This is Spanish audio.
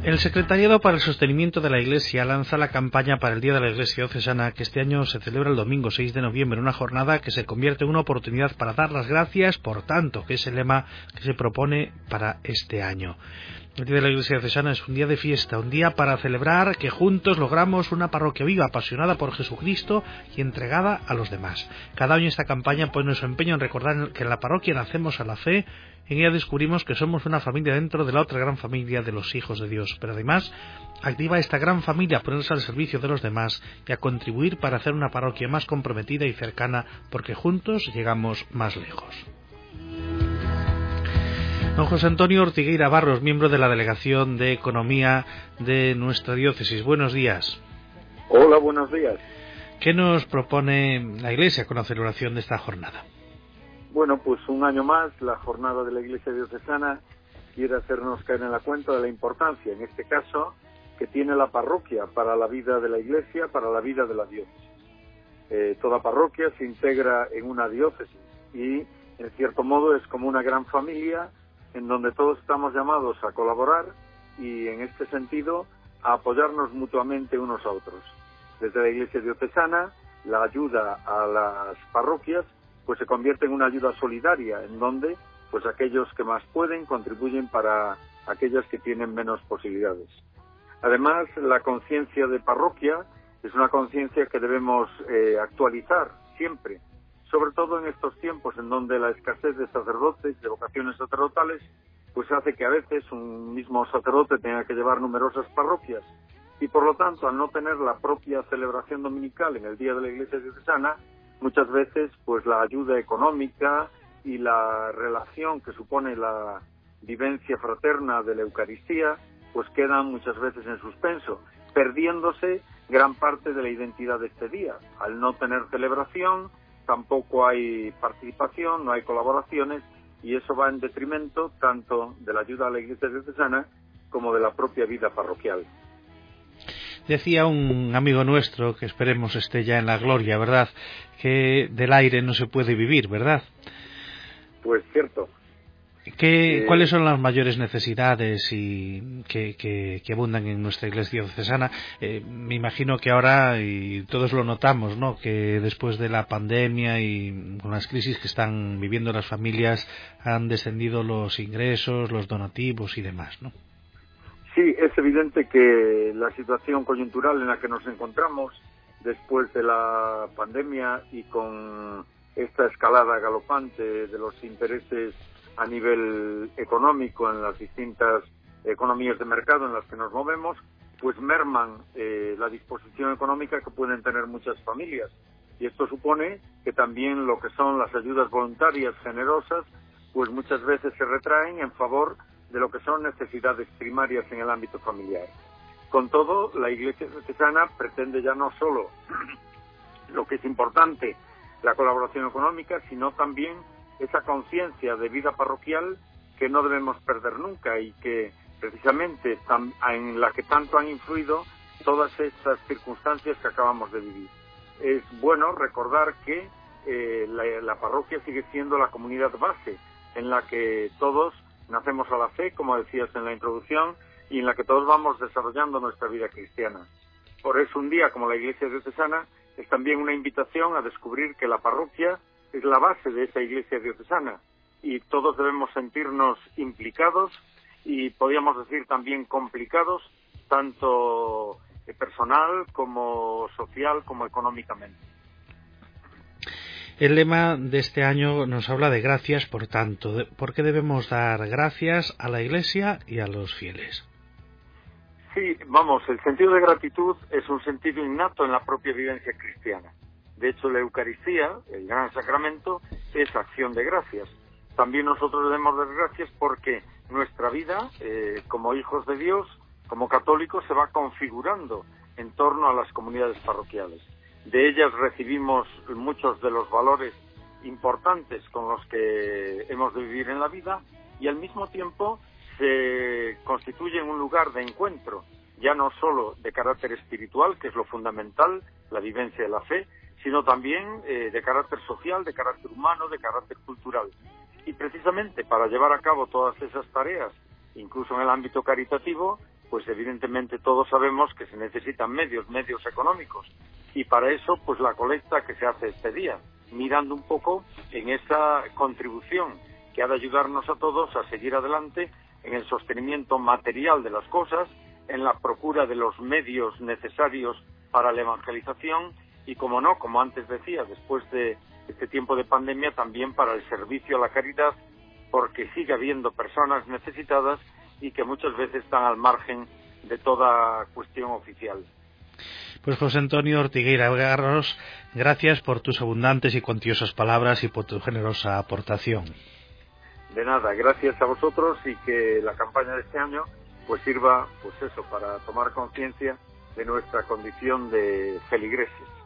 El Secretariado para el Sostenimiento de la Iglesia lanza la campaña para el Día de la Iglesia Diocesana, que este año se celebra el domingo 6 de noviembre, una jornada que se convierte en una oportunidad para dar las gracias por tanto, que es el lema que se propone para este año. El Día de la Iglesia Diocesana es un día de fiesta, un día para celebrar que juntos logramos una parroquia viva, apasionada por Jesucristo y entregada a los demás. Cada año esta campaña pone su empeño en recordar que en la parroquia nacemos a la fe. En ella descubrimos que somos una familia dentro de la otra gran familia de los hijos de Dios, pero además activa esta gran familia a ponerse al servicio de los demás y a contribuir para hacer una parroquia más comprometida y cercana, porque juntos llegamos más lejos. Don José Antonio Ortigueira Barros, miembro de la Delegación de Economía de nuestra diócesis. Buenos días. Hola, buenos días. ¿Qué nos propone la Iglesia con la celebración de esta jornada? Bueno, pues un año más, la jornada de la Iglesia Diocesana quiere hacernos caer en la cuenta de la importancia, en este caso, que tiene la parroquia para la vida de la Iglesia, para la vida de la diócesis. Toda parroquia se integra en una diócesis y, en cierto modo, es como una gran familia en donde todos estamos llamados a colaborar y, en este sentido, a apoyarnos mutuamente unos a otros. Desde la Iglesia Diocesana, la ayuda a las parroquias pues se convierte en una ayuda solidaria, en donde pues aquellos que más pueden contribuyen para aquellas que tienen menos posibilidades. Además, la conciencia de parroquia es una conciencia que debemos actualizar siempre, sobre todo en estos tiempos en donde la escasez de sacerdotes, de vocaciones sacerdotales, pues hace que a veces un mismo sacerdote tenga que llevar numerosas parroquias y, por lo tanto, al no tener la propia celebración dominical en el Día de la Iglesia Diocesana, muchas veces pues la ayuda económica y la relación que supone la vivencia fraterna de la Eucaristía pues quedan muchas veces en suspenso, perdiéndose gran parte de la identidad de este día. Al no tener celebración, tampoco hay participación, no hay colaboraciones, y eso va en detrimento tanto de la ayuda a la Iglesia Diocesana como de la propia vida parroquial. Decía un amigo nuestro, que esperemos esté ya en la gloria, ¿verdad?, que del aire no se puede vivir, ¿verdad? Pues cierto. ¿Cuáles son las mayores necesidades que abundan en nuestra Iglesia Diocesana? Me imagino que ahora, y todos lo notamos, ¿no?, que después de la pandemia y con las crisis que están viviendo las familias han descendido los ingresos, los donativos y demás, ¿no? Sí, es evidente que la situación coyuntural en la que nos encontramos después de la pandemia y con esta escalada galopante de los intereses a nivel económico en las distintas economías de mercado en las que nos movemos, pues merman la disposición económica que pueden tener muchas familias. Y esto supone que también lo que son las ayudas voluntarias generosas, pues muchas veces se retraen en favor de lo que son necesidades primarias en el ámbito familiar. Con todo, la Iglesia Diocesana pretende ya no solo lo que es importante, la colaboración económica, sino también esa conciencia de vida parroquial que no debemos perder nunca y que precisamente en la que tanto han influido todas estas circunstancias que acabamos de vivir. Es bueno recordar que la parroquia sigue siendo la comunidad base en la que todos nacemos a la fe, como decías en la introducción, y en la que todos vamos desarrollando nuestra vida cristiana. Por eso un día como la Iglesia Diocesana es también una invitación a descubrir que la parroquia es la base de esa Iglesia Diocesana y todos debemos sentirnos implicados y podríamos decir también complicados, tanto personal como social como económicamente. El lema de este año nos habla de gracias, por tanto. ¿Por qué debemos dar gracias a la Iglesia y a los fieles? Sí, vamos, el sentido de gratitud es un sentido innato en la propia vivencia cristiana. De hecho, la Eucaristía, el gran sacramento, es acción de gracias. También nosotros debemos dar gracias porque nuestra vida, como hijos de Dios, como católicos, se va configurando en torno a las comunidades parroquiales. De ellas recibimos muchos de los valores importantes con los que hemos de vivir en la vida y al mismo tiempo se constituyen un lugar de encuentro, ya no solo de carácter espiritual, que es lo fundamental, la vivencia de la fe, sino también de carácter social, de carácter humano, de carácter cultural. Y precisamente para llevar a cabo todas esas tareas, incluso en el ámbito caritativo, pues evidentemente todos sabemos que se necesitan medios económicos, y para eso pues la colecta que se hace este día, mirando un poco en esa contribución que ha de ayudarnos a todos a seguir adelante en el sostenimiento material de las cosas, en la procura de los medios necesarios para la evangelización y, como no, como antes decía, después de este tiempo de pandemia, también para el servicio a la caridad, porque sigue habiendo personas necesitadas y que muchas veces están al margen de toda cuestión oficial. Pues José Antonio Ortigueira Garros, gracias por tus abundantes y cuantiosas palabras y por tu generosa aportación. De nada, gracias a vosotros, y que la campaña de este año pues sirva, pues eso, para tomar conciencia de nuestra condición de feligreses.